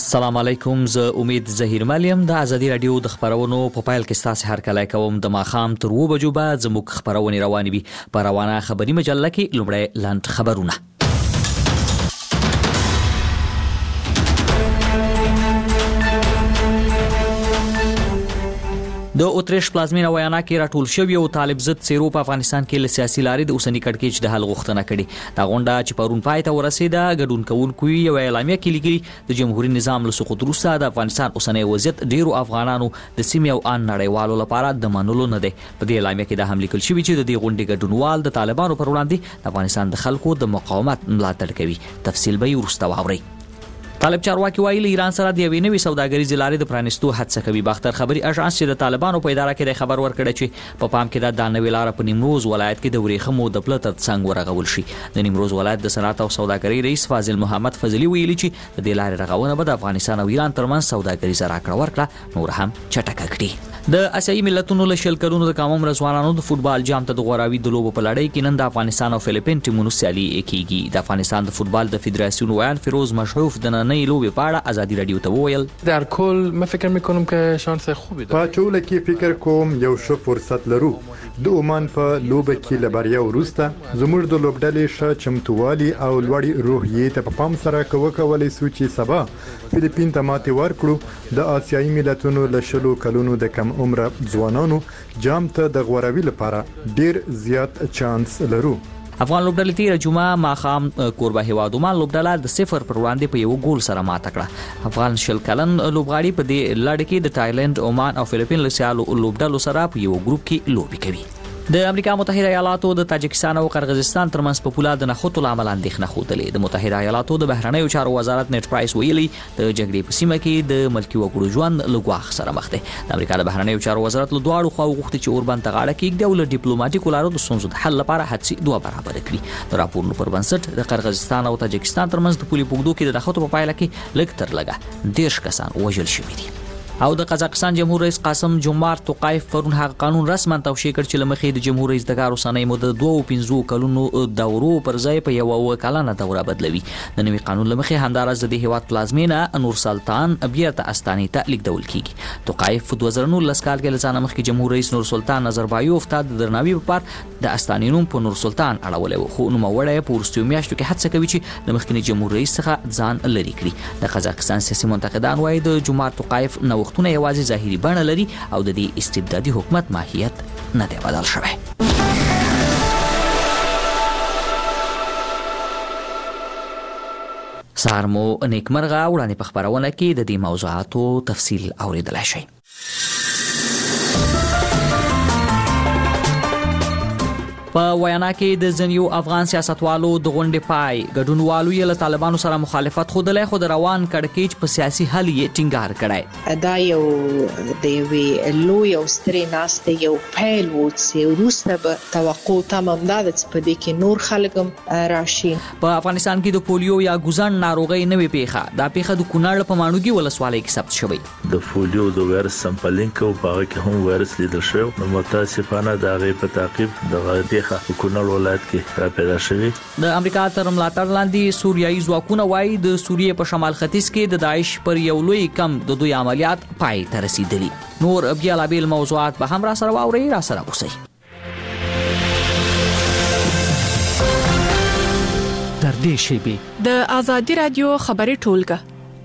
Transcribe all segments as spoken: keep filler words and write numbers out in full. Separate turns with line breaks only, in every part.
السلام علیکم، زه امید ظهیر ملیم د ازادي رادیو د خبرونو په پایل کې ستاسو هر کله کوم د ماخام تر و بجو بعد زموږ خبرونه روانې وي په روانه خبري مجله کې لومړی لاند خبرونه. د اوتریش پلازمینه ویانا کې راټول شوی او طالب ضد سیرو په افغانستان کې له سیاسي لارې د اوسنی کړکېچ د حل غوښتنه کړې. دا غونډه چې پرون پای ته ورسېده ګډون کوونکو یو اعلامیه کې لیکلي د جمهوریت نظام له سقوط وروسته د افغانستان اوسنی وضعیت ډیرو افغانانو د سیمې او ان نړیوالو لپاره د منلو نه دی. په دې اعلامیه کې دا هم لیکل شوی چې د دې غونډې ګډونوال د طالبانو پر وړاندې د افغانستان د خلکو د مقاومت ملاتړ کوي. تفصیل به وروسته واورئ. طالب چارواکي وایي له ایران سره د یوې نوې سوداګریزې لارې د پرانیستو هڅه کوي. باختر خبري اژانس چې د طالبانو په اداره کې د خبر ورکړی چې په پام کې د نوې لار په نیمروز ولایت کې د ورېښمو د پله تر څنګ ورغول شي. د نیمروز ولایت د صنعت او سوداګرۍ رئیس فاضل محمد فضلي ویلي چې د دې لارې رغونه به د افغانستان او ایران ترمنځ سوداګریزه راکړه ورکړه نور هم چټکه کړي. د اسیایي ملتونو له شل کلونو د کامم رضوانانو د فوتبال جام ته د غوراوي د لوبو په لړۍ کې نن د افغانستان او فلیپین ټیمونو سیالي کیږي. د افغانستان د فوتبال د فدراسیون ویان فیروز مشروف د نننۍ لوبې په اړه ازادي رادیو ته وویل
در کل من فکر میکنم که شانس خوبی داریم.
په ټوله کې فکر کوم یو ښه فرصت لرو. د عمان په لوبه کې له بریا وروسته زموږ د لوبډلې ښه چمتووالي او لوړې روحیې ته په پام سره کولی سو چې سبا فلیپین ته ماتې ورکړو. د آسیایي ملتونو له شلو کلونو د کم عمره ځوانانو جام ته د غوراوي لپاره ډیر زیات چانس لرو.
افغان لوبډلې تیر جمعه ماخام کوربه هیواد عمان لوبډله د صفر پر وړاندې په یو ګول سره ماته کړه. افغان شل کلن لوبغاړي په دې لړ کې د تایلند، عمان او فلیپین له سیالو لوبډلو سره په یو ګروپ کې لوبي کوي. د امریکا متحده ایالاتو د تاجکستان او قرغیزستان ترمنځ په پوله د نښتو لامل اندېښنه ښودلې. د متحده ایالاتو د بهرنیو چارو وزارت نیټ پرایس ویلي د جګړې په سیمه کې د ملکي وګړو ژوند له ګواښ سره مخ دی. د امریکا د بهرنیو چارو وزارت له دواړو خواو غوښتي چې اوربند ته غاړه کېږدي او له ډیپلوماټیکو لارو د ستونزو د حل لپاره هڅې دوه برابره کړي. د راپورونو پر بنسټ د قرغیزستان او تاجکستان ترمنځ د پولې په اوږدو کې د نښتو په پایله کې لږ تر لږه دېرش کسان وژل شوي دي. او د قزاقستان جمهور رئیس قاسم جمعار توقایف پرون هغه قانون رسما توشیح کړ چې لمخې د جمهور رئیس د کار اوسنۍ موده دوه او پنځو کلونو دورو پر ځای په یو او کلنه دوره بدلوي. د نوي قانون لمخې همدارس د هیواد پلازمینه نور سلطان بیرته استانې ته لیږدول کیږي. توقایف په دوه زره نولس کال کې له ځانه مخکې جمهور رئیس نور سلطان نظربایوف ته د درناوي لپاره د استانې نوم په نور سلطان اړولی و، خو نوموړی په وروستیو میاشتو کې هڅه کوي چې د مخکني جمهور رئیس څخه ځان لرې کړي. د قزاقستان سیاسي منتقدان وایي د جمعار توقایف نوښتونه یوازې ظاهري بڼه لري او د دې استبدادي حکومت ماهیت نه دی بدل شوی. سهار مو نیکمرغه. وړاندې په خبرونه کې د دې موضوعاتو تفصیل اوریدلای شئ. په ویانا کې د ځینو افغان سیاستوالو د غونډې پای ګډونوالو یې له طالبانو سره مخالفت ښودلی، خو د روان کړکېچ په سیاسي حل یې ټینګار کړی.
دا یو د یوې لویې او سترې ناستې یو پیل و چې وروسته به توقع تمام دا ده چې په دې کې نور خلک هم راشي.
په افغانستان کې د پولیو یا ګوزن ناروغۍ نوې پیښه دا پیښه د کونړ په ماڼوګي ولسوالۍ کې ثبت شوی.
د پولیو د وایرس سمپلینګ کو په هغه کې هم وایرس لیدل شوی. نو متاسفانه دا غي په تعقیب د پیښه په کونړ ولایت کې را پیدا شوی. د امریکا تر ملاتړ لاندې سوریایي ځواکونه وایي د سوریې په شمال ختیځ کې د داعش پر یو لوی کم د دوی عملیات پای ته رسیدلی. نور بیلابیل موضوعات به هم را سره واورئ. را سره اوسئ.
در دې شیبې
د ازادي رادیو خبري ټولګه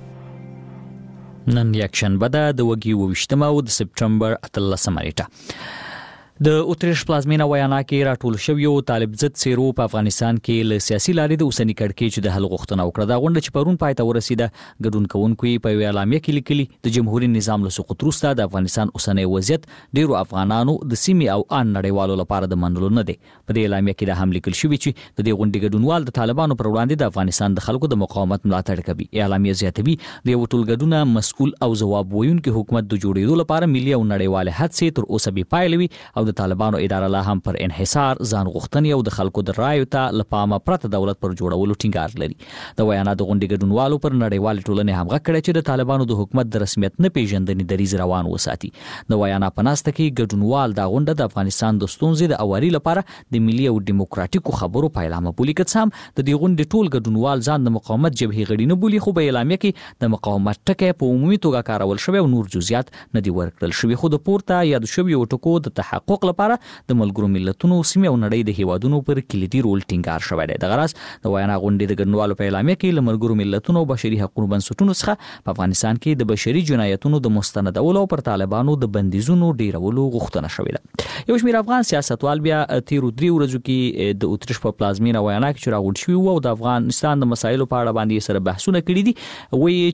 نن یک شنبه ده د وګي وشتمه او د سپټمبر اتلسمه نیټه. د اوتریش پلازمینه ویانا کې راټول شوی او طالب ضد سیرو په افغانستان کې له سیاسي لارې د اوسنی کړکېچ د حل غوښتنه وکړه. دا غونډه چې پرون پای ته ورسیده ګډون کوونکو په یو اعلامیه کې لیکلي د جمهوریت نظام له سقوط وروسته د افغانستان اوسنی وضعیت ډیرو افغانانو د سیمې او ان نړیوالو لپاره د منلو نه دی. په دې اعلامیه کې دا هم لیکل شوی چې د دې غونډې ګډونوال د طالبانو پر وړاندې د افغانستان د خلکو د مقاومت ملاتړ کوي. اعلامیه زیاتوي د یو ټولګډونه مسؤل او ځواب ویونکي حکومت د جوړېدو لپاره ملي او نړیوال هڅې تر اوسه بې پایلې وي او د طالبانو اداره لا هم پر انحصار ځان غوښتنې او د خلکو د رایو ته لپامه پرته دولت پر جوړولو ټینګار لري. د ویانا د غونډې ګډونوالو پر نړیوال ټولنې هم غږ کړی چې د طالبانو د حکومت د رسمیت نه پیژندنې دریځ روان وساتي. د ویانا په ناسته کې ګډونوال دا غونډه د افغانستان د ستونزې د اواري لپاره د ملي او دیموکراتیکو خبرو پیلامه بولي. که څه هم د دې غونډې ټول ګډونوال ځان د مقاومت جبهې غړي نه بولي، خو په اعلامیه کې د مقاومت ټکی په عمومي توګه کارول شوی او نور جزئیات نه دي ورکړل شوي. خو د پورته یاد شویو ټکو د تحقق لپاره د ملګرو ملتونو سیمې او نړۍ د هیوادونو پر کلیدي رول ټینګار شوی دی. د غرض د ویانا غونډې د ګډونوالو په اعلامیه کې له ملګرو ملتونو او بشري حقوقو بنسټونو څخه په افغانستان کې د بشري جنایتونو د مستندولو او پر طالبانو د بندیزونو ډیرولو غوښتنه شوې ده. یو شمېر افغان سیاستوال بیا تیرو درې ورځو کې د اتریش په پلازمینه ویانا کې راغونډ شوي وو او د افغانستان د مسایلو په اړه باندې سره بحثونه کړي دي. وایي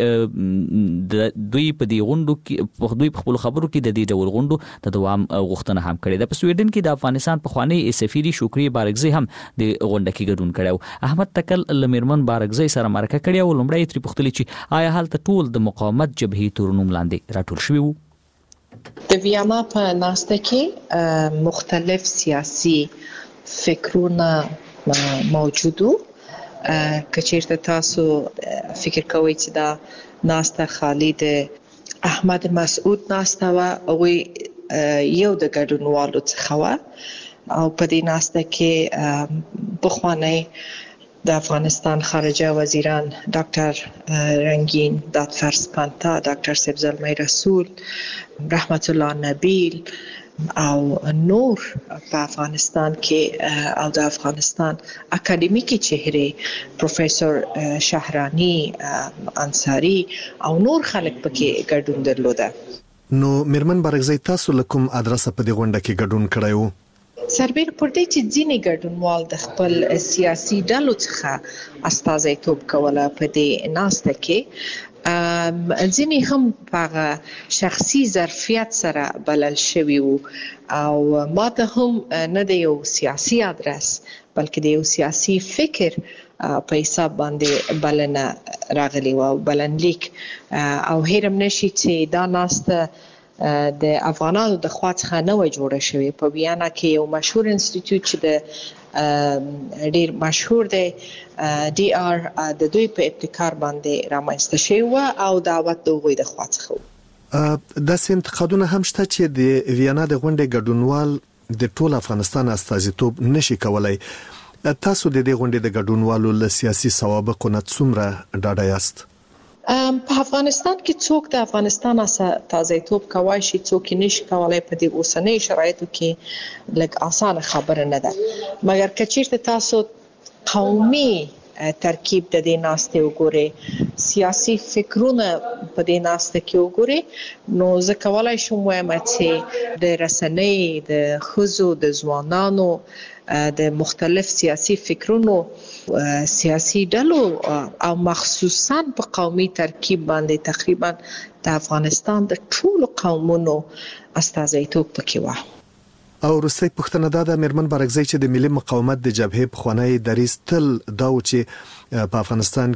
چې د دوی په دې غونډو کې په دوی په خپل خبرو کې د دې ډول غونډو د دوام غوښتنه هم کړې ده. په سویډن کې د افغانستان پخوانی سفیر شکری بارګزی هم د غونډه کې ګډون کړو. احمد تکل لمرمن بارګزی سره مرکه کړې او لومړی تری پوښتنه چې آیا هلته ټول د مقاومت جبهې تر نوم لاندې راټول شوي وو؟
د ویانا په ناسته کې مختلف سیاسي فکرونه موجود وو. که چیرته تاسو فکر کوئ چې دا ناسته خالی د احمد مسعود ناسته وه، هغوی یو د ګډونوالو څخه وه او په دې ناسته کې پخوانی د افغانستان خارجه وزیران ډاکټر رنگین دادفرس پانتا، ډاکټر صاحب زلمی رسول، رحمت الله نبیل او نور په افغانستان کې او د افغانستان اکاډمیکي چهره پروفیسور شهرانی انصاری او نور خلک پکې ګډون درلوده.
نو میرمن بارګزی تاسو لکم ادرسه په دې غونډه کې ګډون کړی و؟
سربیر پر دې چې ځینې ګډونوال د خپل سیاسي ډلو څخه استازیتوب کوله په دې ناسته کې، ځینې هم په شخصي ظرفیت سره بلل شوي وو او ما ته هم نه د یو سیاسي ادرس بلکې د یو سیاسي فکر په حساب باندې بلنه راغلی و او بلنلیک او هیرم نشي چې دا ناسته د افغانانو د خوا څخه نه وای جوړه شوې. په ویانا کې یو مشهور انسټیټیوټ چې د ډیر مشهور دی ډي آر د دوی په ابتکار باندې رامنځته شوی و او دعوت د هغوی د خوا څخه و.
داسې انتقادونه هم شته چې د ویانا د غونډې ګډونوال د ټول افغانستان استازیتوب نشي کولای. تاسو د دې غونډې د ګډونوالو له سیاسي سوابقو نه څومره ډاډه یاست؟
په افغانستان کې څوک د افغانستان استازیتوب کوي شي، څوک نشي کولای. په دې اوسنۍ شرایطو کې لږ اسانه خبره نه ده، مګر که چیرته تاسو قومي ترکیب د دې ناستې وګورئ، سیاسي فکرونه په دې ناسته کې وګورئ، نو زه کولای شم وایم چې د رسنۍ د ښځو د ځوانانو د مختلف سیاسي فکرونو سیاسي ډلو او مخصوصا په قومي ترکیب باندې تقریبا د افغانستان د ټولو قومونو استازیتوب پکې و.
او روسي پښتنه دا د میرمن بارګزی چې د ملي مقاومت د جبهې پخوانی دریځ تل دا و چې په افغانستان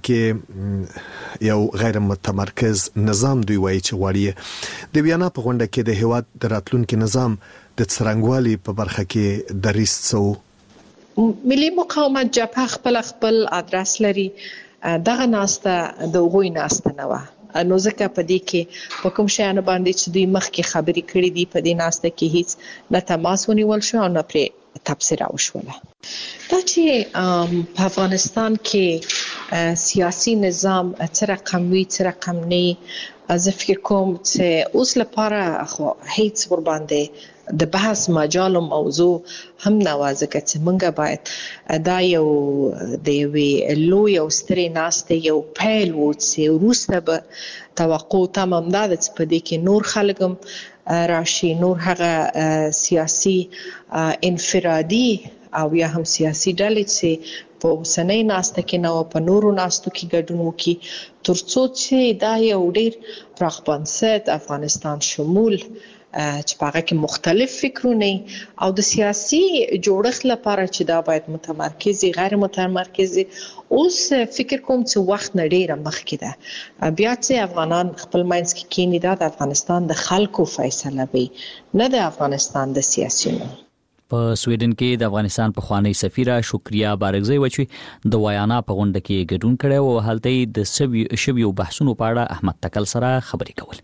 کې یو غیر متمرکز نظام دوی وایي چې غواړي. د ویانا په غونډه کې د هیواد د راتلونکي نظام د څرنګوالي په برخه کې دریځ څو
ملي مقاومت جبهه خپل خپل ادرس لري. دغه ناسته د غوي ناسته نه و، نو ځکه په دې کې په کوم شیانو باندې چې دوی مخکې خبرې کړې دي په دې ناسته کې هیڅ نه تماس ونیول شو او نه پرې تبصره وشوله. دا چې په افغانستان کې سیاسي نظام څه رقم وي څه رقم نه، زه فکر کوم چې اوس لپاره خو هیڅ ور باندې د بحث مجال موضوع هم نه و، ځکه چې موږ باید دا یو د یوې لویې او سترې ناستې یو پیل و چې وروسته به توقع تمام ده چې په دې کې نور خلک هم راشي، نور هغه سیاسي انفرادي او یا هم سیاسي ډلې چې په اوسنۍ ناسته کې نه و په نورو ناستو کې ګډون وکړي، تر څو چې دا یو ډېر پراخ بنسټ افغانستان شمول چې په هغه کې مختلف فکرونه او د سیاسي جوړښت لپاره چې دا باید متمرکز غیر متمرکز اوس فکر کوم چې وخت نه ډیره مخکې ده بیا چې افغانان خپل ماینس کې کینی دا د افغانستان د خلکو فیصله وي نه د افغانستان د سیاسيونو.
په سویډن کې د افغانستان په خوانی سفیره شکریا بارګزی وچی د ویانا په غونډه کې ګډون کړي او هلته د شویو بحثونو په اړه احمد تکل سره خبرې کول.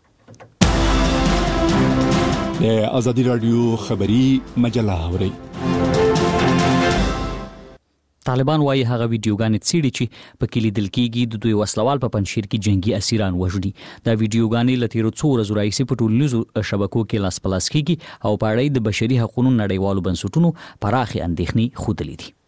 د ازادي رادیو خبری مجله اوري.
طالبان وايي هغه ویډیوګانې څېړي چې په کې لیدل کېږي د دوی وسلوال په پنځشیر کې جنگي اسیران وژني. دا ویډیوګانې له تیرو څو ورځو راهیسې په ټولنیزو شبکو کې لاس په لاس کېږي او په اړه د بشري حقوقو نړیوالو بنسټونو پراخې اندېښنې ښودلې دي.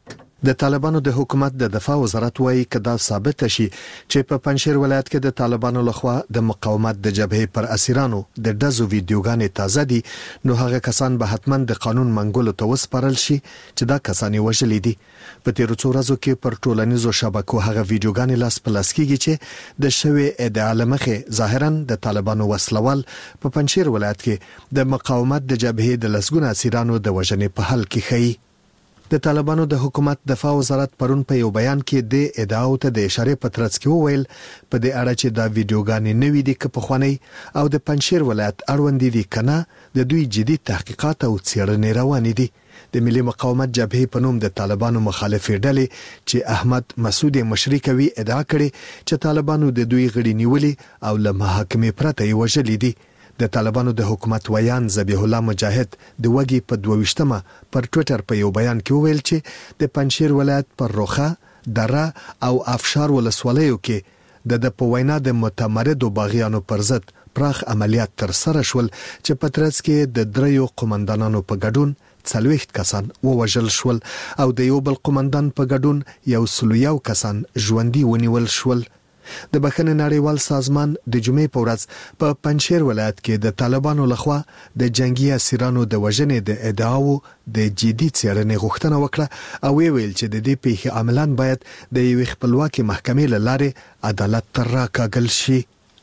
د طالبانو د حکومت د دفاع وزارت وايي کدا ثابت شي چې په پنځشیر ولایت کې د طالبانو لخوا د مقاومت د جبهې پر اسیرانو د دزو ویډیوګانې تازه دي نو هغه کسان به حتماً د قانون منګولو ته وسپارل شي چې دا کسان وژلي دي. په تیرو څو ورځو کې پر ټولنیزو شبکو هغه ویډیوګانې لاس په لاس کېږي چې د شوی ادعا لمخې ظاهراً د طالبانو وسلوال په پنځشیر ولایت کې د مقاومت د جبهې د لسګونه اسیرانو د وژنې په حل کې خي. د طالبانو د حکومت دفاع وزارت پرون په یو بیان کې د ادعاو ته د اشاره په ترڅ کې وویل په دې اړه چې دا ویډیوګانې نوې دي که پخوانی او د پنځشیر ولایت اړوند دي کنه د دوی جدي تحقیقات او څېړنې روان دي. د ملي مقاومت جبهې په نوم د طالبانو مخالفې ډلې چې احمد مسعود مشري کوي ادعا کړې چې طالبانو د دوی غړي نیولې او له محاکمې پرته یې وژلي دي. د طالبانو د حکومت ویان ذبیح الله مجاهد د وګي په دوه ویشتمه پر ټوئیټر په یو بیان کې وویل چې د پنځشیر ولایت پر روخه دره او افشار ولسوالیو کې د د په وینا د متمردو باغیانو پر ضد پراخ عملیات تر سره شول چې په ترڅ کې د دریو قومندانانو په ګډون څلوېښت کسان ووژل شول او د یو بل قومندان په ګډون یو سلو یو کسان ژوندي ونیول شول. د بخښنې نړیوال سازمان د جمعې په ورځ په پنځشیر ولایت کې د طالبانو لخوا د جنگي اسیرانو د وژنې د ادعاو د جدي څېړنې غوښتنه وکړه او ویل چې د دې پیښې عملاً باید د یوې خپلواکې محکمې له لارې عدالت ته راکاږل شي.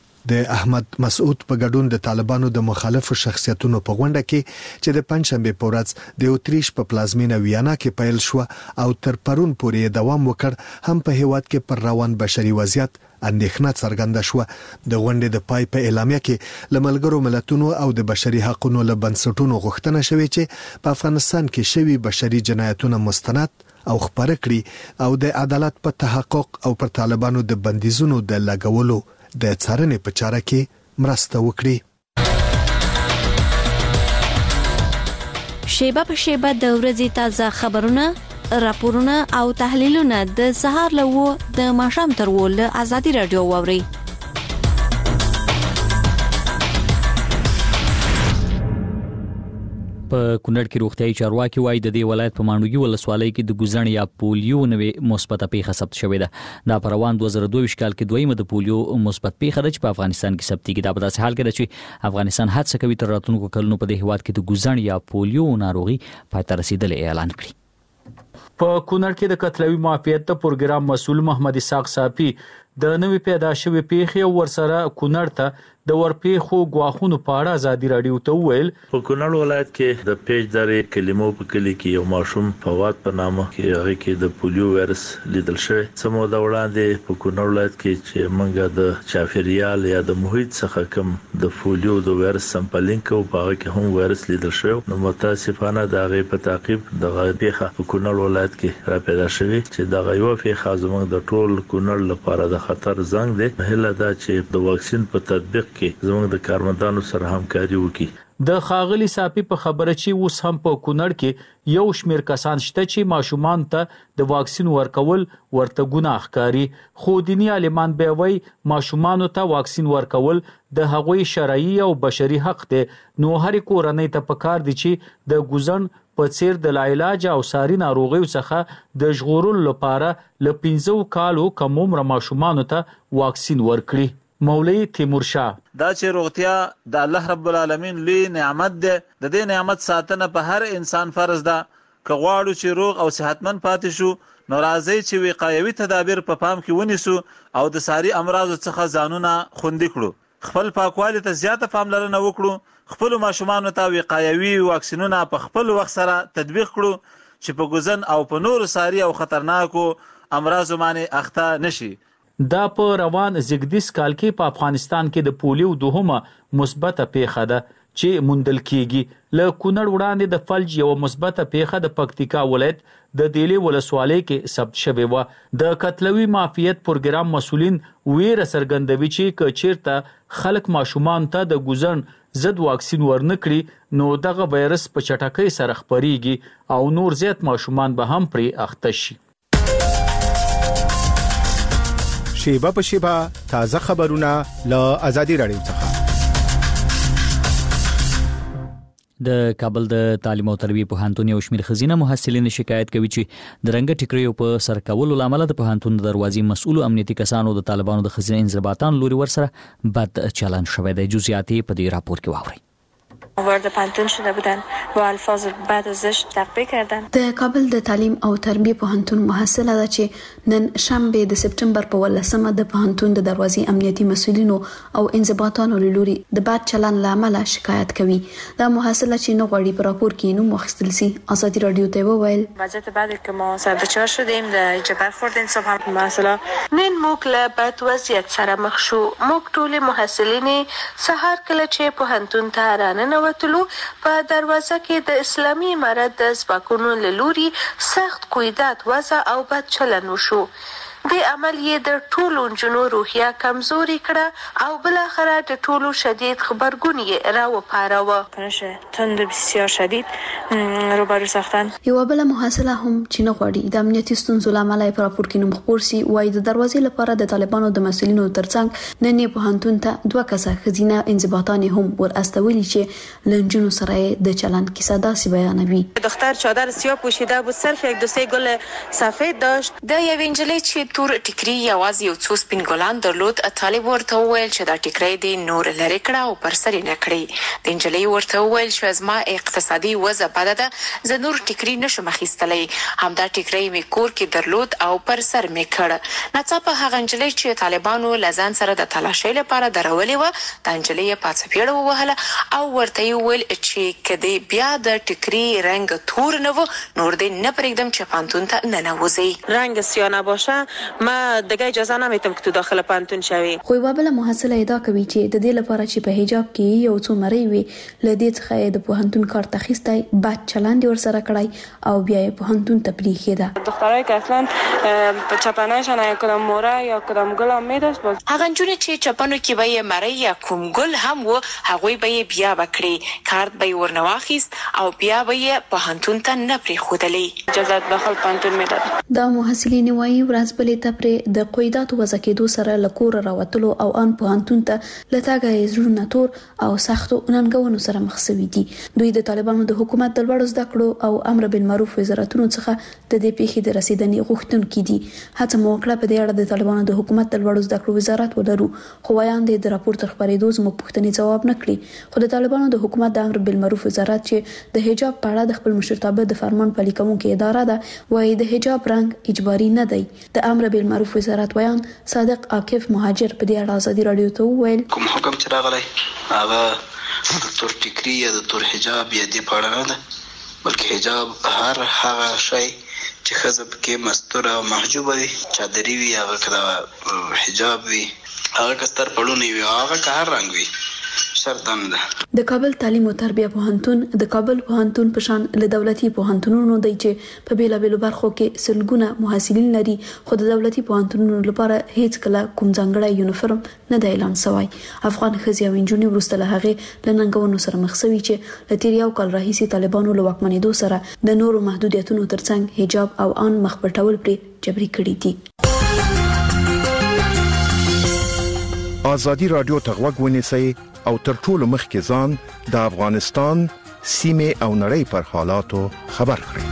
د احمد مسعود په ګډون د طالبانو د مخالفو شخصیتونو په غونډه کې چې د پنځشنبه په ورځ د اتریش په پلازمینه ویانا کې پیل شو او تر پرون پورې دوام وکړ هم په هیواد کې پر روان بشري وضعیت اندېښنه څرګنده شو. د غونډې د پای په اعلامیه کې له ملګرو ملتونو او د بشري حقوقو له بنسټونو غوښتنه شوې چې په افغانستان کې شوی بشري جنایتونه مستند او خبره کړي او د عدالت په تحقق او پر طالبانو د بندیزونو د لګولو د څارنې په چاره کې مرسته وکړي.
شیبه په شیبه د ورځې تازه خبرونه راپورونه او تحلیلونه د سهار له و د ماښام تر و له ازادي رادیو واوري.
په کونړ کې روغتيایي چارواکي وایي د دې ولایت په مانوګي ولسوالۍ کې د ګوزن یا پولیو نوې مثبته پیښه ثبت شوې ده. دا په روان دوه زره دوه ویشت کال کې دویمه د پولیو مثبت پیښه ده چې په افغانستان کې ثبت کیږي. دا په داسې حال کې ده چې افغانستان هڅه کوي تر راتلونکو کلونو په دې هیواد کې د ګوزن یا پولیو ناروغي پای ته رسیدلې اعلان کړي.
په کونړ کې د قتلوي معافیت د پروګرام مسؤل محمد اسحاق صافي د نوې پیدا شوې پیښې ورسره کونړ ته د ورپېښو غواخونو په اړه ازادي رادیو ته وویل.
په کونړ ولایت کې د پیج درې کلمو په کلی کې یو ماشوم فواد په نامه کې هغه کې د پولیو وایرس لیدل شوی. سمو د وړاندې په کونړ ولایت کې چې موږ د چاپیریال یا د محیط څخه کوم د پولیو د وایرس سمپلینګ کو په هغه کې هم وایرس لیدل شوی. نو متاسفانه د هغه په تعقیب د پیښه په کونړ ولایت کې را پیدا شوی چې د غیو پیښه زموږ د ټول کونړ لپاره د خطر زنګ دی. هله دا چې د واکسین په تطبیق کې زموږ د کارمندانو سره همکاري وکړي.
د خاغلی صافي په خبره چې اوس هم په کونړ کې یو شمیر کسان شته چې ماشومان ته د واکسین ورکول ورته ګناه ښکاري. خو دیني عالمان به وایي ماشومان ته واکسین ورکول د هغوی شرعي او بشري حق دی. نو هر کورنۍ ته پکار دي چې د ګوزن په څیر د لاعلاج او ساري ناروغیو څخه د ژغورلو لپاره ل پنځه کالو کم عمر ماشومان ته واکسین ورکړي. مولوی تیمور شاه
دا چې روغتیا د الله رب العالمین لوی نعمت ده. د دې نعمت ساتنه په هر انسان فرض ده. که غواړو چې روغ او صحتمند پاتې شو نو راځي چې وقایوي تدابیر په پام کې ونیسو او د ساري امراض څخه ځانونه خوندي کړو. خپل پاکوالي ته زیاته پاملرنه وکړو. خپل ماشومان ته وقایوي واکسینونه په خپل وخت سره تطبیق کړو چې په ګوزن او په نور ساري او خطرناکو امراض باندې اخته نشي.
دا په روان زیږدیز کال کې په افغانستان کې د پولیو دوهمه مثبته پیښه ده چې موندل کیږي. له کونړ وړاندې د فلج یو مثبته پیښه د پکتیکا ولایت د دیلې ولسوالۍ کې ثبت شوې و. د قتلوي معافیت پروګرام مسولین ویره څرګندوي چې کچیرته خلک ماشومان ته د ګوزن ضد واکسین ورنکړي نو دغه وایرس په چټکۍ سره خپريږي او نور زیات ماشومان به هم پرې اخته شي.
شیبه په شیبه تازه خبرونه له آزادي رادیو څخه.
د کابل د تعلیم او تربیه پوهنتون یو شمېر خزینه محصلین شکایت کوي چې د رنګ ټیکریو په سر کولو لامل د پوهنتون دروازې مسؤل امنیتي کسانو د طالبانو د خزینه انضباطان لوري ورسره بد چلند شوی دی. جزئیات په دې راپور کې واورئ.
وارد پانتون شده بودن و الفاظ بد ازش تطبیق کردن.
د کابل د تعلیم او تربیه پوهنتون محصله ده چې نن شنبه د سپټمبر په ولسمه د پوهنتون د دروازې امنیتي مسؤلینو او انضباطانو لوري د بد چلند لامل شکایت کوي. دا محصله چې نو غوړي په راپور کې نو مخستل سي آزادي رادیو ته وویل
وضعیت بعد که ما سربچار شدیم در جبر خوردیم صبح هم محصله نن موږ له بد وضعیت سره مخ شو. موږ ټول محصلین سهار کله چې پوهنتون ته راننه وتلو په دروازه کې د اسلامي امارت د ځواکونو له لوري سخت قیودات وضع او بد چلند وشو. د عمل یې د ټولو نجونو روحیه کمزوري کړه او بل اخر د ټولو شدید خبرګون یې راوپاروه. کنشه تند بسیار شدید روبرو ساختن.
یو بل محصله هم چې نه غواړي د امنیتي ستونزو لامل یې پر راپور کې نوم خپور سي وایي د دروازې لپاره د طالبانو د مسؤلینو ترڅنګ نن یې پوهنتون ته دوه کسه خزینه انضباطان هم ور استولي چې لنجونو سره د چلند کیسه داسې بیانوي.
دختر چادر سیاه پوشیده بود، صرف یک دو سه گل سفید داشت.
د یو انجلۍ چې تور ټیکری یوازې یو څو سپین ګلان درلود. طالب ورته وویل چې دا ټیکری دی نور لري کړه او پر سر یې نه کړی. د انجلۍ ورته وویل چې زما اقتصادي وضع بده ده زه نور ټیکری نشم اخیستلی. همدا ټیکری مې کور کې درلود او پر سر مې کړ. ناڅاپه هغه انجلۍ چې طالبانو له ځان سره د تلاشۍ لپاره درولې وه د انجلۍ یې پاڅه پیړه ووهله او ورته یې وویل چې که دی بیا د ټیکري رنګ تور نه و نور دی نه پرېږدم چې پانتون ته ننوځئ.
رنگ سیاه نباشه ما دیگه اجازه نمیتم که تو داخل پانتون شوی.
خو یو بل محصله ادعا کوي چې د دې لپاره چې په حجاب کې یو څو مری وي لدې څخه د پوهنتون کار تخیستای بد چلند ور سره کړای او بیا یې پوهنتون ته پریخي ده.
دخترای که اصلا په چپنهشان یا کدام موره یا کدام ګل هم میداشت باز
هغه نجونې چې چپنو کې به یې مری یا کوم ګل هم و هغوی به یې بیا وکړي کارت به یې ورنواخیست او بیا به یې پوهنتون ته نه پریښودلی.
اجازه داخل پانتون میداد.
دا محصلین وایي ورځ بلې ته پرې د قیوداتو وضع کېدو سره له کوره راوتلو او ان پوهنتون ته لټاګه یې زړونه تور او سختو ننګونو سره مخ شوي دي. دوی د طالبانو د حکومت د لوړو زده کړو او امر بالمعروف وزارتونو څخه د دې پیښې د رسیدنې غوښتونکي دي. هڅه مو وکړه په دې اړه د طالبانو د حکومت د لوړو زده کړو وزارت ولرو خو وایاند د راپور تر خبرېدو زموږ پوښتنې ځواب نه کړي. خو د طالبانو د حکومت د امر بالمعروف وزارت چې د حجاب په اړه د خپل مشرتابه د فرمان پلي کوونکې اداره ده وایي د حجاب رنګ اجباري نه دی. د امر بالمعروف وزارت ویان صادق عاکف مهاجر په دې اړه آزادي رادیو ته وویل
کوم حکم چې راغلی هغه د تور ټیکري یا د تور حجاب یا د پاړه نه ده بلکې حجاب هر هغه شی چې ښځه پکې مستوره او محجوبه وي چادري وي هغه که حجاب وي هغه که ستر پړونی وي هغه که هر رنګ وي
د کابل تعلیم او تربیه پوهنتون د کابل پوهنتون په شان له دولتي پوهنتونونو دی چې په بیلابېلو برخو کې سلګونه محصلین لري خو د دولتي پوهنتونونو لپاره هیڅ کله کوم ځانګړی یونیفورم نه دی اعلان شوی. افغان ښځې او نجونې وروسته له هغې له ننګونو سره مخ شوي چې له تیر یو کال راهیسې طالبانو له واکمنېدو سره د نورو محدودیتونو ترڅنګ حجاب او ان مخ پټول پرې جبري کړي دي.
آزادي رادیو ته غوږ ونیسئ او تر ټولو مخکې ځان د افغانستان سیمې او نړۍ پر حالاتو خبر کړئ.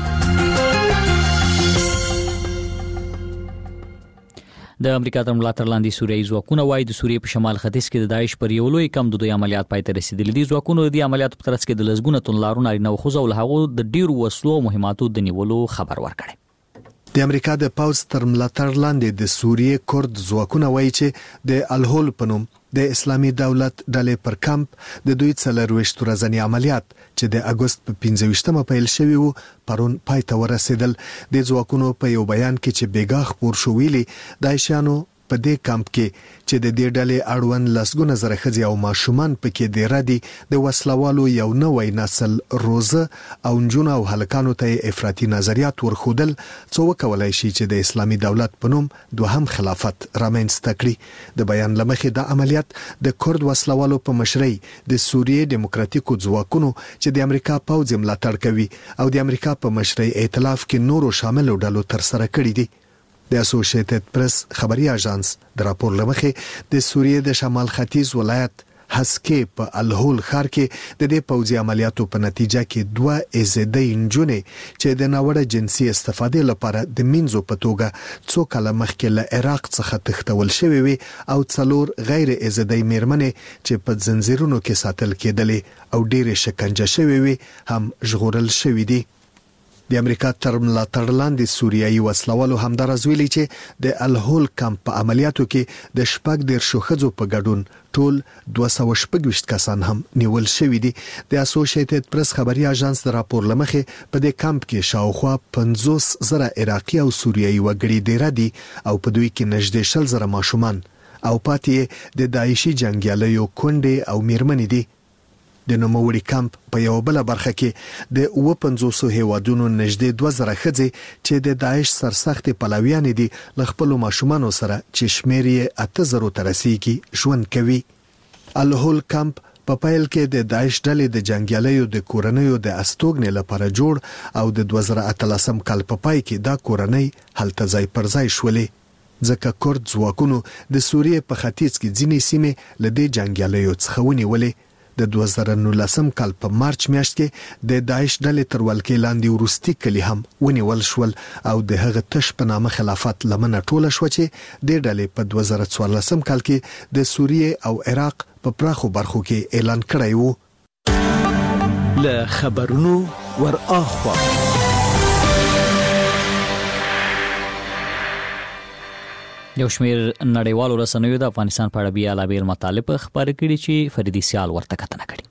د امریکا تر ملاتړ لاندې سوریایي ځواکونه وايي د سوریې په شمال ختیځ کې د داعش پر یو لوی کم د دوی عملیات پای ته رسیدلي دي. ځواکونو د دې عملیاتو په ترڅ کې د لسګونه تن لارو نارینه او ښځو له هغو د ډیرو وسلو او مهماتو د نیولو خبر ورکړی.
د امریکا د پاوز تر ملاتړ لاندې د سوریې کورد ځواکونه وایي چې د الهول په نوم د اسلامي دولت ډلې پر کمپ د دوی څلرويشت ورځنی عملیات چې د اگست په پنځه ویشتمه پیل شوی وو پرون پای ته ورسېدل. د ځواکونو په یو بیان کې چې بیګا خبر شو ویلي دایشانو په دې کمپ کې چې د دې ډلې اړوند لسګونه زره ښځې او ماشومان پکې د ردی د وسلوالو یو نوې نسل روزه او نجونو او هلکانو ته افراطي نظریات ورخودل څو کولای شي چې د اسلامي دولت په نوم دوهم خلافت رامنځته کړي. د بیان لمخې د عملیات د کورد وسلوالو په مشرۍ د سوریې دیموکراتیکو ځواکونو چې د امریکا پوځ ملاتړ کوي او د امریکا په مشرۍ ائتلاف کې نورو شامل ډلو تر سره کړي دي. د اسوسییټډ پریس خبري اژانس د راپور لمخې د سوریې د شمال ختیځ ولایت هسکې په الهول ښار کې د دې پوځي عملیاتو په نتیجه کې دوه ازدۍ نجونې چې د ناوړه جنسي استفادې لپاره د مینځو په توګه څو کاله مخکې له عراق څخه تښتول شوې وي او څلور غیر ازدۍ میرمنې چې په زنجیرونو کې ساتل کېدلې او ډېرې شکنجه شوې وي هم ژغورل شوې دي. د امریکا تر ملاتړ لاندې سوریایي وسلوالو همدارز ویلي چې د الهول کمپ په عملیاتو کې د شپږ دیرشو ښځو په ګډون ټول دوه سوه شپږ ویشت کسان هم نیول شوي دي. د اسوسییټډ پریس خبري اژانس د راپور لمخې په دې کمپ کې شاوخوا پنځوس زره عراقي او سوریایي وګړي ډیر دي او په دوی کې نږدې شل زره ماشومان او پاتې د داعشي جنگیالیو کونډې او میرمنې دي. د نوموړي کمپ په یو بل برخه کې د اوه پنځوس هیوادونو نږدې دوه زره ښځې چې د داعش سرسخت پلویان دي ل خپل ماشومان سره چې شمیر یې اته زره تر رسیدي ژوند کوي. الهول کمپ په پیل کې د داعش ډلې د جنگیالیو د کورنیو د استوګنې لپاره جوړ او د دوه زره اتلسم کال په پای کې دا کورنۍ هلته ځای پر ځای شولې ځکه کورد ځواکونو د سوریې په ختیځ کې ځینې سیمې له دې جنگیالیو څخه ونیولې. د دوه زره نولسم کال په مارچ میاشت کې د داعش ډلې تر ولکې لاندې وروستي کلی هم ونیول شول او د هغه تش په نامه خلافت لمنه ټوله شو چې د ډلې په دوه زره څوارلسم کال کې د سوریې او عراق په پراخو برخو کې اعلان کړی وو.
له خبرونو ور اخوا
یو شمیر نړیوالو رسنیو د افغانستان په اړه بیا لا بیل مطالب خبرې کړي چې فریدي سیال ورته کتنه کړي.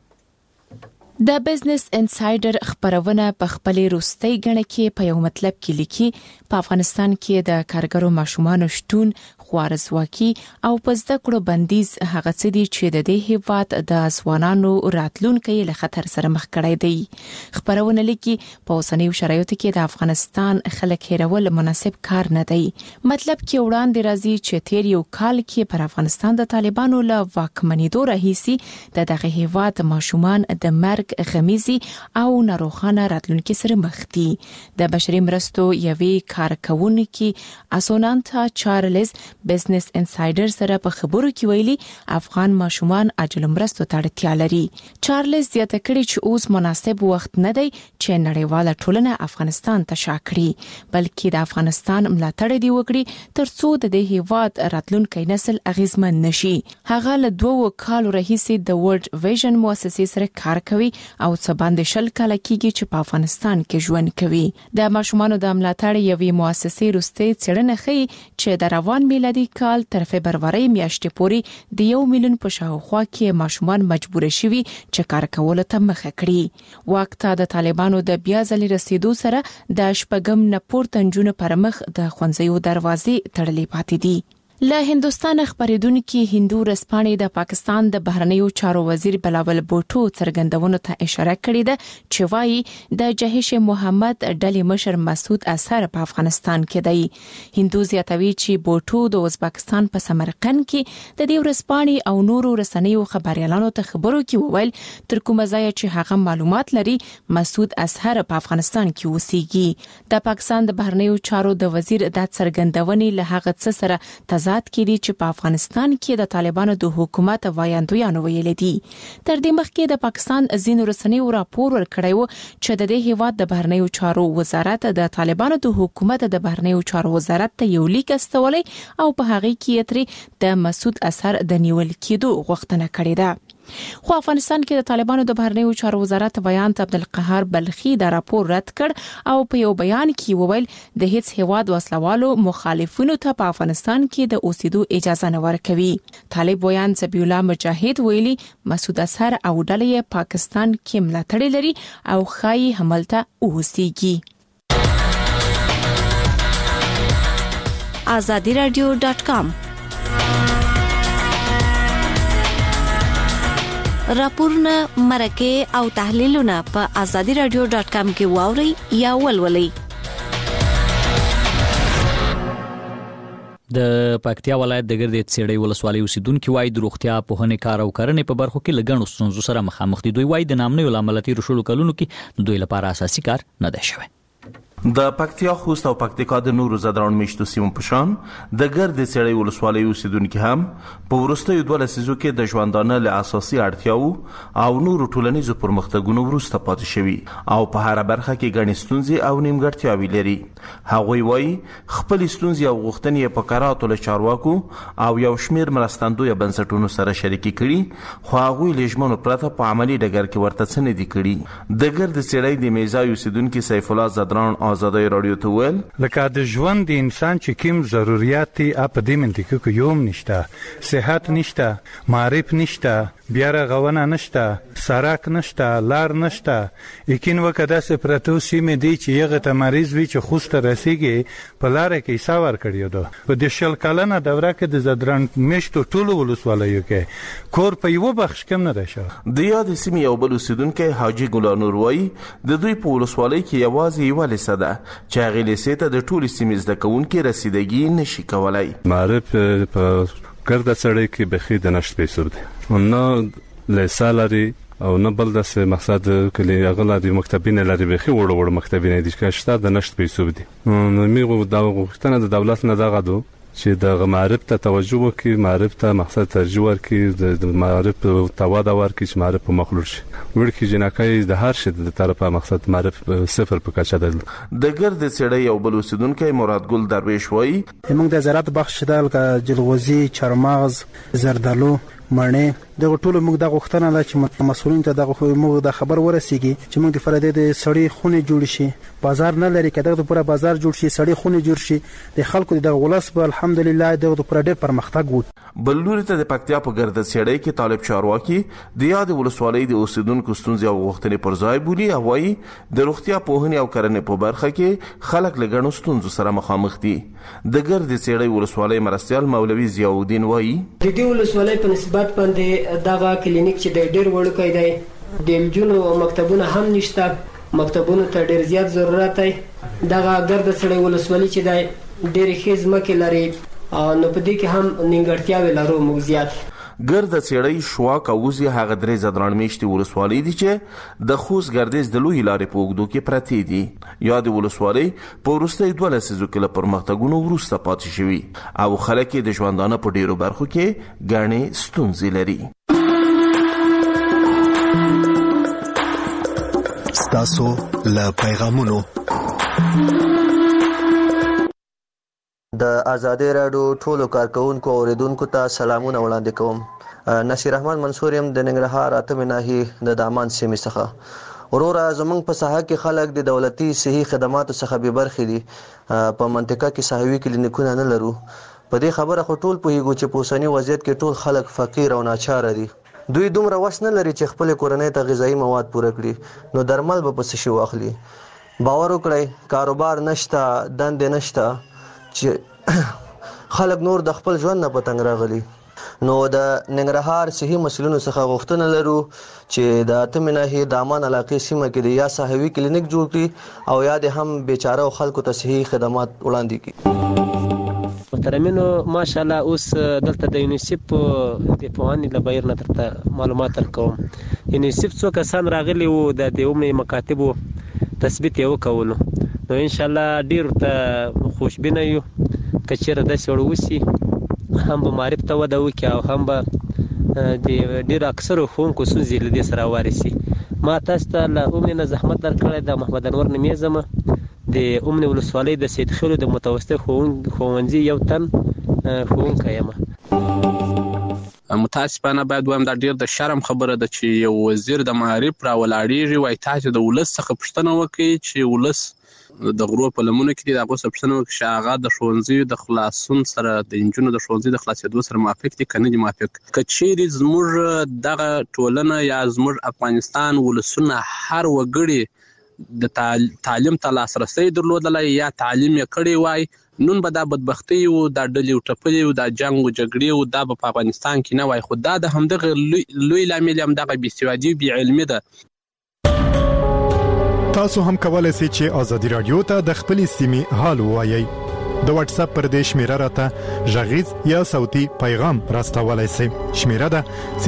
د بزنس انسایډر خبرونه په خپلې روستۍ غړي کې په یو مطلب کې لیکي په افغانستان کې د کارګرو ماشومان شتون خوارزواکي او په زده کړو بندیز هغه څه دي چې د دې هیواد د ځوانانو راتلونکي له خطر سره مخ کړي دي. خبرونه لیکي په اوسنیو شرایطو کې د افغانستان خلک هیرول مناسب کار نه دی. مطلب کې وړاندې راځي چې تیر یو کال کې پر افغانستان د طالبانو له واکمنېدو راهیسي د دغه هیواد ماشومان د مرګ غمیزي او ناروغانه راتلونکي سره مخ دي. د بشري مرستو یوې کارکونکو اسونانتا چارلز بزنس انسایډر سره په خبرو کې ویلي افغان ماشومان عاجل مرستو ته اړتیا لري. چارلز زیاته کړي چې اوس مناسب وخت نه دی چې نړیواله ټولنه افغانستان ته شاکړي بلکې د افغانستان ملاتړ دی وکړي ترڅو د دې هیواد راتلونکي نسل اغیزمن نشي. هغه له دوه کالو راهیسې د ورلد ویژن مؤسسې سره کار کوي او څه باندې شل کال کېږي چې په افغانستان کې ژوند کوي. د ماشومانو د ملاتړ یوې مؤسسې روستي څېړنه ښيي چې د روان میلادي کال تر فبرवरी میاشتې پورې د یو میلیون په شاوخوا کې ماشومان مجبور شوي چې کار کولو ته مخه کړي. وخت د طالبانو د بیا ځلې رسیدو سره د شپږم نه پورته نجونو پر مخ د ښوونځیو دروازې تړلې پاتې دي. له هندستان خبرېدونکو هندو رسپانې د پاکستان د بهرنیو چارو وزیر بلاول بوټو څرګندونو ته اشاره کړې ده چې وايي د جهش محمد ډلې مشر مسعود اظهر په افغانستان کې دی. هندو زیاتوي چې بوټو د ازبکستان په سمرقند کې د دې رسپانې او نورو رسنیو خبريالانو ته خبرو کې وویل تر کومه ځای چې هغه معلومات لري مسعود اظهر په افغانستان کې اوسېږي. د پاکستان د بهرنیو چارو د وزیر د څرګندونې له هغه څه سره تضاد کړي چې په افغانستان کې د طالبانو د حکومت وایاندویانو ویل دي. تر دې مخکې د پاکستان ځینو رسنیو راپور ورکړی و چې د دې هیواد د بهرنیو چارو وزارت د طالبانو د حکومت د بهرنیو چارو وزارت ته یو لیک استولی او په هغه کې ترې د مسعود اظهر د نیول کېدو غوښتنه کړې ده. خو افغانستان کې د طالبانو د بهرنیو چارو وزارت بیان ته عبدالقهار بلخي دا راپور رد کړ او په یو بیان کې وویل د هیڅ هیواد وسلوالو مخالفینو ته په افغانستان کې د اوسېدو اجازه نه ورکوي. طالب ویان ذبیح الله مجاهد ویلي مسعود اظهر او ډلې پاکستان کې ملاتړ لري او خای هملته اوسېږي.
azadi radio dot com راپورونه مرکه او تحلیلونه په azadi radio dot com کې واوري یا ولولئ.
د پکتیا ولایت د ګردې څېړې ولسوالۍ اوسیدونکو وایي د روغتیا پوهنې کار او کرنې په برخو کې لګڼو ستونزو سره مخامخ دي. دوی وایي د نامنوي لاملتي رشلو کلونو کې دوی لپاره اساسي کار نه دی شوی.
د پکتیا خوست او پکتیکا د نورو زدران میشتو سیمو پشان د ګرد سړی ولسوالۍ اوسیدونکو هم په ورستیو دوه لسیزو کې د ژوندانه له اساسي اړتیاو او نورو ټولنیزو پرمختګونو ورسته پاتې شوي او په هر برخه کې ګڼې ستونزې او نیمګړتیاوې لري. هغوی وایي خپل ستونزې او غوښتنې په قراتو له چارواکو او یو شمیر مرستندوی بنسټونو سره شریکي کړي خو هغوی له ژمنو پرته په عملي ډګر کې ورته څه نه دي کړي. د ګرد سړی د میزای اوسیدونکو سیف الله زدران آزادی رادیو ته ویل
لکه د ژوند د انسان چې کوم ضرورت دی په دې منطقه کې یوم نشته، صحت نشته، معرف نشته، بیا رغونه نشته، سړک نشته، لار نشته. یقین وکړه چې پرتو سیمه دی چې یغه ته مریض وي چې خوسته رسیږي په لار کې ساور کړیو دو په د شل کلنه دوره کې د زدران میشتو ټولو ولسوالیو کې کور په یو بخش کم نه راشه.
د یاد سیمه یو بل اوسیدونکو حاجی ګلانور وایي د دوی په ولسوالۍ کې یوازې یو لیسه ده چې هغه لیسه ته د ټولو سیمې زده کوونکو رسیدګي نشي کولای.
معرف په ګرد سړی کې بخي د نشټ پیسور دی نو لیسه لري او نه بل د مقصد کلی غلا د مکتبینه لري بخي وړ وړ مکتبینه دي چې شته د نشټ پیسور دي. نو میغه د غوښتنه د دولت نه دغه دو چې د معرف ته توجه وکړي، معرف ته مقصد ترجیح ورکړي، د معرف تواده ورکړي چې معرف په مخلوط شي. ورکه جنکای د هر شي د طرفه مقصد معرف صفر په کچه ده.
د ګرد سړی یو بل اوسیدونکو مراد ګل درویش وایي
موږ د زراعت بخش دال ک جلغوزي، چرمغز، زردالو، مڼې دغه ټول موږ د غوښتنه لا چې مسؤلین ته دغه موږ د خبر ورسیږي چې موږ د فرادې د سړی خونه جوړ شي، بازار نه لري کده د پوره بازار جوړ شي، سړی خونه جوړ شي، د خلکو د غلاس په الحمدلله دغه پوره ډېر پرمختګ وو.
بلور ته د پکتیا په ګرد سړی کې طالب چارواکي د یاد ولسوالۍ د اوسیدونکو ستونزې او غوښتنې پر ځای بولي او وايي د روغتیا پوهنې او کرنې په برخه کې خلک لګڼو ستونزو سره مخامخ دي. د ګرد سړی ولسوالۍ مرستيال مولوي ضیاء الدین وایي
د دې ولسوالۍ په نسبت باندې دغه کلینیک چې د ډېر وړوکی دی، د مجونو مکتبونه هم نشته، مکتبونو ته ډېر زیات ضرورت دی. دغه ګرد سړی ولسوالۍ چې دی ډېرې ښې ځمکې لري نو په دې کې هم نیمګړتیاوې لرو موږ زیات.
ګرد سړی شواک او وزي هغه درې زدران میشتي ولسوالۍ دي چې د خوست ګردیز د لوی لارې په اوږدو کې پرتې دي. یاد ولسوالۍ په وروستیو دوه لسیزو کې له پرمختګونو وروسته پاتې شوي او خلک د ژوندانه په ډیرو برخو کې ګڼې ستونزې لري.
ستاسو له پیغامونو
د ازادي راډیو ټولو کارکونکو اوریدونکو ته سلامونه وړاندې کوم. نصیر رحمان منصور يم د ننګرهار اتمه ناحیه د دامان سیمې څخه. وروره زمونږ په ساحه کې خلک د دولتي صحي خدماتو څخه به برخې دي. په منطقه کې صحوي کلینیکونه نه لرو. په دې خبره خو ټول پوهیږو چې په اوسنی وضعیت کې ټول خلک فقیر او ناچاره دي. دوی دومره وس نه لري چې خپل کورنۍ ته غذایی مواد پوره کړي نو درمل به پس شي واخلي. باور وکړئ کاروبار نشته، دندې نشته چې خلک نور د خپل ژوند نه پتنګ راغلي. نو د ننګرهار صحي مسلونو څخه غوښتنه لرو چې د اتمه ناحیه د امان علاقې سیمه کې د یا صحوي کلینیک جوړ کړي او یا د هم بیچاره خلکو ته صحي خدمات وړاندې کړي.
محترمینو ماشاءالله اوس دلته د یونیسف د پوهنې له بهیر نه درته معلومات درکوم. یونیسف څو کسان راغلي وو د دې عمومي مکاتبو تثبیت یې وکولو نو ان شاء الله ډیر ته خوشبینه یو که چیرې داسې وړ وسي هم به معرف ته وده وکړي او هم به د ډیر اکثرو ښوونکو ستونزې له دې سره وارسي. ما تاسو ته له عمومي نه زحمت درکړی د محمد انور نومې یم د عمومي ولسوالۍ د سید خیلو د متوسط ښوونځي یو تن ښوونکی یم.
متاسفانه باید وایم دا ډیر د شرم خبره ده چې یو وزیر د معارف را ولاړیږي وای تاسو د ولس څخه پوښتنه وکړئ چې ولس د غرو په لمنو کې د هغه څخه پوښتنه وکړي چې هغه د ښوونځي د خلاصون سره د انجونو د ښوونځي د خلاصېدو سره موافق دي که نه دي موافق. که چیرې زموږ دغه ټولنه یا زموږ افغانستان ولسونه هر وګړي د تعلیم ته لاسرسی درلودلی یا تعلیم یې کړی وای نن به دا بدبختي و دا ډلې و ټپلې و دا جنګ و جګړې و دا به په افغانستان کې نه وای. خو دا د همدغه لوی لامل همدغه بېسوادي بې علمي ده.
تاسو هم کولای شئ چې ازادي رادیو ته د خپلې سیمې حال ووایئ. د واتس اپ پر دې شمیره راته غږیز یا صوتي پیغام راستولای شئ. شمیره ده